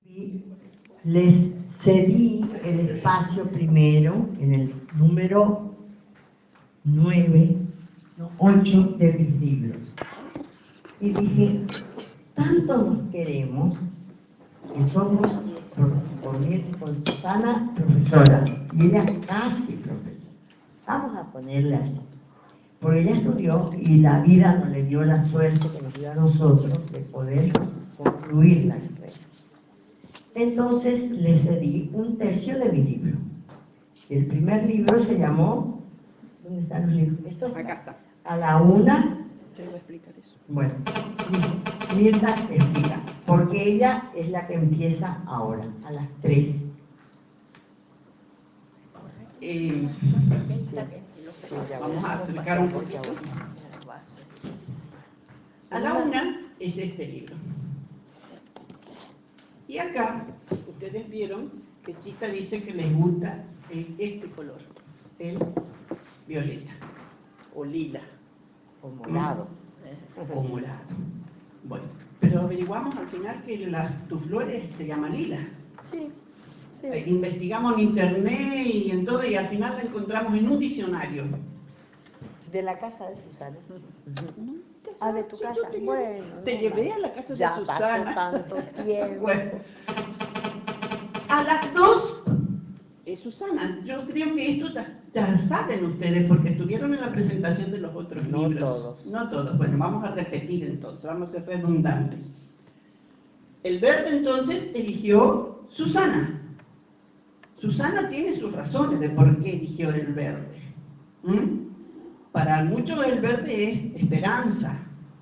Y les cedí el espacio primero en el número 9, no, 8 de mis libros. Y dije, tanto nos queremos que somos, con Susana, profesora, y ella casi profesora. Vamos a ponerle así. Porque ella estudió y la vida nos le dio la suerte que nos dio a nosotros de poder concluir la carrera. Entonces le cedí un tercio de mi libro. El primer libro se llamó, ¿dónde están los libros? ¿Estos? Acá está. A la una. Te voy a explicar eso. Bueno, Mirta explica, porque ella es la que empieza ahora, a las 3. Vamos a acercar un poquito. A la una es este libro. Y acá, ustedes vieron que Chita dice que les gusta este color, el violeta, o lila. O morado. O morado. Bueno, pero averiguamos al final que tus flores se llaman lila. Sí. Investigamos en internet y en todo, y al final la encontramos en un diccionario. De la casa de Susana. Ah, de tu sí, casa. Bueno, te llevé a la casa de ya Susana. Pasó tanto tiempo. Bueno, a las 2, Susana, yo creo que esto ya saben ustedes porque estuvieron en la presentación de los otros libros. No todos. Bueno, vamos a repetir entonces, vamos a ser redundantes. El verde entonces eligió Susana. Susana tiene sus razones de por qué eligió el verde. Para muchos el verde es esperanza.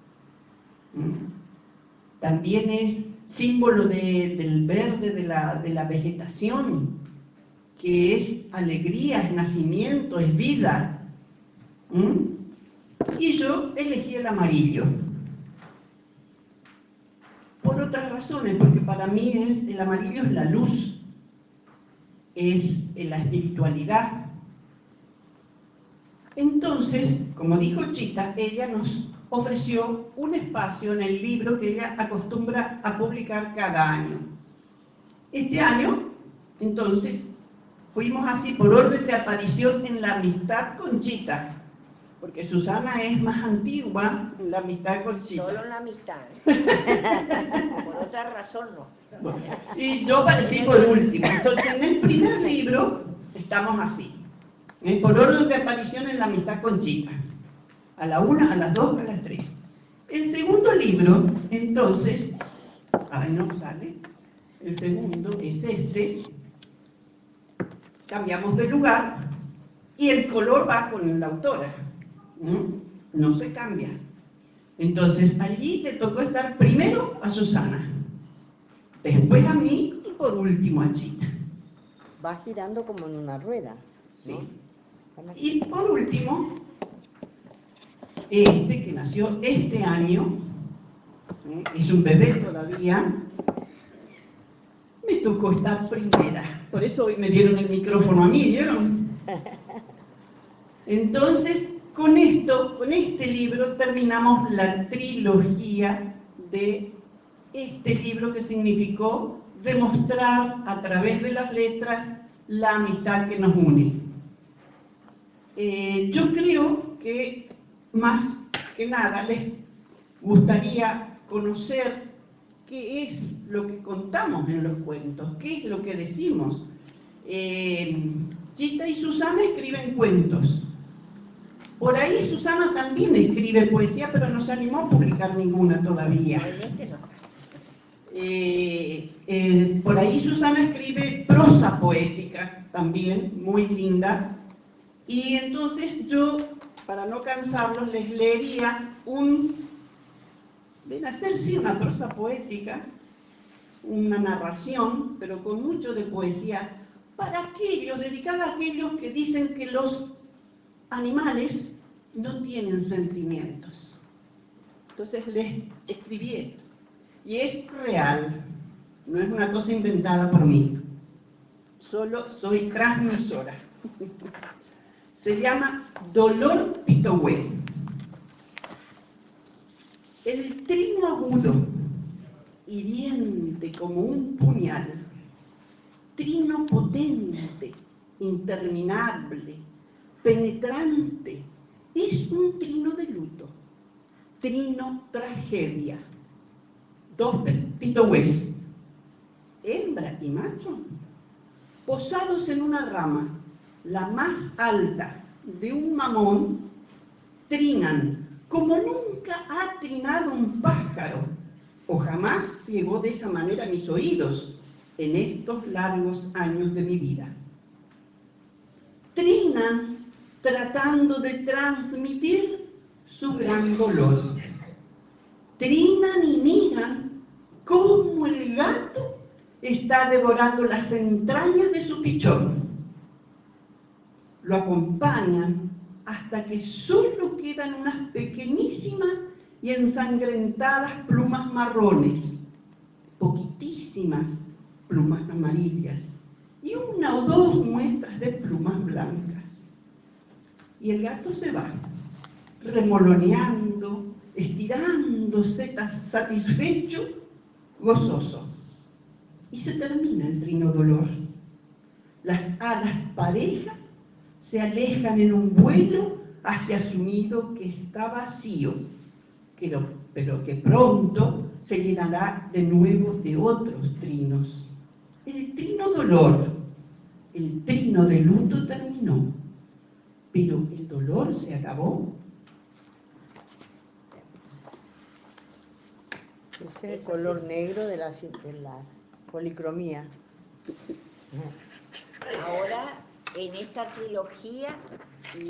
También es símbolo del verde, de la vegetación, que es alegría, es nacimiento, es vida. Y yo elegí el amarillo. Por otras razones, porque para mí el amarillo es la luz, es la espiritualidad. Entonces, como dijo Chita, ella nos ofreció un espacio en el libro que ella acostumbra a publicar cada año. Este año, entonces, fuimos así por orden de aparición en la amistad con Chita, porque Susana es más antigua en la amistad con Chita. Solo en la amistad. Por otra razón no. Bueno, y yo aparecí por último. Entonces, en el primer libro estamos así. Por orden de aparición en la amistad con Chita. A la 1, a las 2, a las 3. El segundo libro, entonces, no sale. El segundo es este. Cambiamos de lugar y el color va con la autora. No se cambia. Entonces, allí le tocó estar primero a Susana, después a mí y por último a Chita. Va girando como en una rueda, ¿no? Sí. Y por último, este que nació este año, es un bebé todavía, me tocó estar primera. Por eso hoy me dieron el micrófono a mí, ¿vieron? Entonces, con este libro terminamos la trilogía de este libro que significó demostrar a través de las letras la amistad que nos une. Yo creo que más que nada les gustaría conocer qué es lo que contamos en los cuentos, qué es lo que decimos. Chita y Susana escriben cuentos. Por ahí Susana también escribe poesía, pero no se animó a publicar ninguna todavía. Por ahí Susana escribe prosa poética también, muy linda. Y entonces yo, para no cansarlos, les leería una prosa poética, una narración, pero con mucho de poesía, dedicada a aquellos que dicen que los animales no tienen sentimientos. Entonces les escribí esto. Y es real, no es una cosa inventada por mí. Solo soy transmisora. Se llama Dolor Pitohué. El trino agudo hiriente como un puñal, trino potente, interminable, penetrante, es un trino de luto, trino tragedia. Dos pitohues, hembra y macho, posados en una rama, la más alta de un mamón, trinan como nunca ha trinado un pájaro, o jamás llegó de esa manera a mis oídos en estos largos años de mi vida. Trinan tratando de transmitir su gran dolor. Trinan y miran cómo el gato está devorando las entrañas de su pichón. Lo acompañan hasta que solo quedan unas pequeñísimas y ensangrentadas plumas marrones, poquitísimas plumas amarillas y una o dos muestras de plumas blancas. Y el gato se va, remoloneando, estirándose satisfecho, gozoso. Y se termina el trino dolor. Las alas parejas se alejan en un vuelo hacia su nido que está vacío, pero que pronto se llenará de nuevo de otros trinos. El trino dolor, el trino de luto terminó, pero el dolor se acabó. Ese es el color negro de la policromía. Ahora, en esta trilogía,